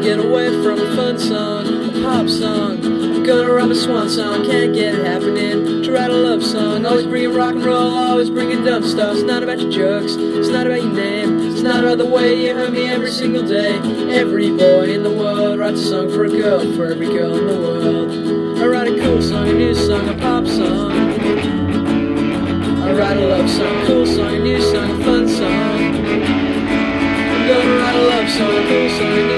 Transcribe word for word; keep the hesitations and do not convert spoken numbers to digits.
get away from a fun song, a pop song. I'm gonna write a swan song, can't get it happening. To write a love song, always bringing rock and roll, always bringing dumb stuff. It's not about your jokes, it's not about your name, it's not about the way you hurt me every single day. Every boy in the world writes a song for a girl, for every girl in the world. I write a cool song, a new song, a pop song. I write a love song, a cool song, a new song, a fun song. I'm gonna write a love song, a cool song, a new